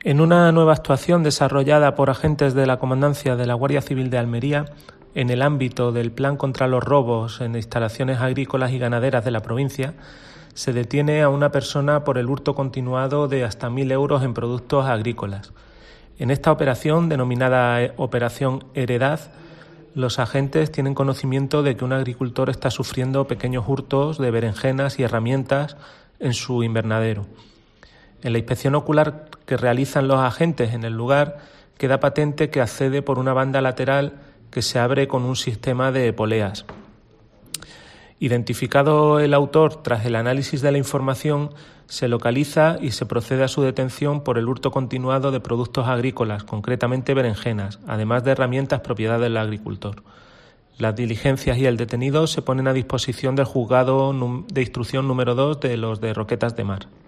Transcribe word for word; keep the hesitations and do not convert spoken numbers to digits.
En una nueva actuación desarrollada por agentes de la Comandancia de la Guardia Civil de Almería, en el ámbito del Plan contra los robos en instalaciones agrícolas y ganaderas de la provincia, se detiene a una persona por el hurto continuado de hasta mil euros en productos agrícolas. En esta operación, denominada Operación Heredad, los agentes tienen conocimiento de que un agricultor está sufriendo pequeños hurtos de berenjenas y herramientas en su invernadero. En la inspección ocular que realizan los agentes en el lugar, queda patente que accede por una banda lateral que se abre con un sistema de poleas. Identificado el autor tras el análisis de la información, se localiza y se procede a su detención por el hurto continuado de productos agrícolas, concretamente berenjenas, además de herramientas propiedad del agricultor. Las diligencias y el detenido se ponen a disposición del juzgado de instrucción número dos de los de Roquetas de Mar.